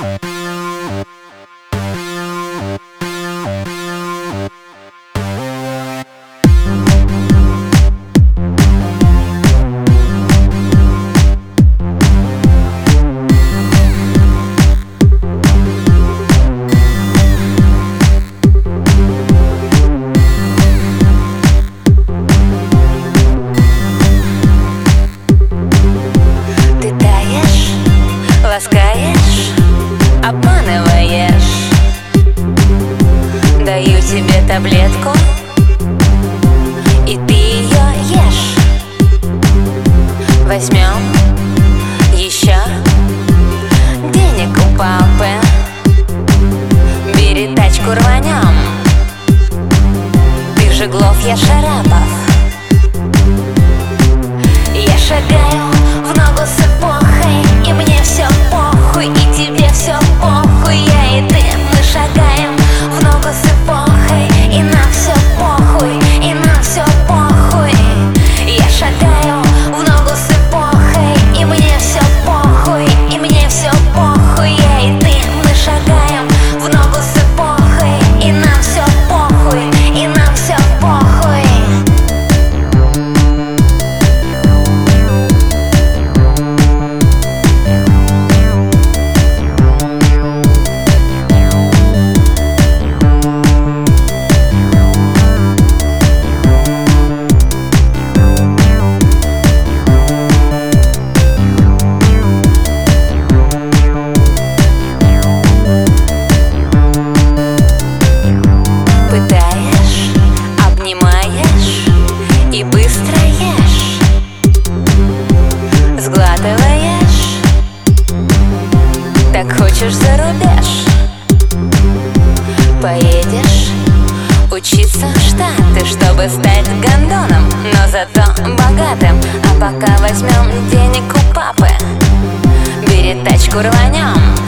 Ласкаешь, обманываешь. Даю тебе таблетку, и ты ее ешь. Возьмем еще денег у папы. Бери тачку, рванем. Ты Жиглов, я Шарапов. Я шагаю в ногу с эпохой, и мне все похуй, и тебе все похуй. Я и ты, мы шагаем в ногу с эпохой, и нам все похуй, и нам все похуй. Я шагаю в ногу с эпохой, и мне все похуй, и мне все похуй. Я и ты, мы шагаем в ногу с эпохой, и нам все похуй, и нам все похуй. Пытаешь, обнимаешь и быстро ешь. Сглатываешь, так хочешь за рубеж. Поедешь учиться в Штаты, чтобы стать гондоном, но зато богатым. А пока возьмем денег у папы. Бери тачку, рванем.